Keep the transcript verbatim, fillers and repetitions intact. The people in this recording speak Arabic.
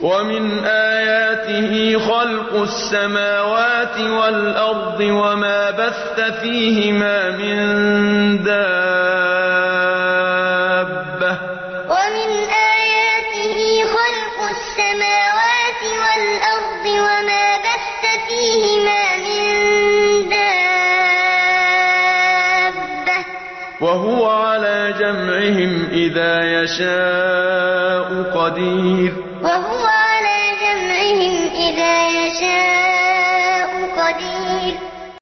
ومن آياته خلق السماوات والأرض وما بث فيهما من دابة ومن آياته خلق السماوات والأرض وما بث فيهما من دابة وهو على جمعهم إذا يشاء قدير وهو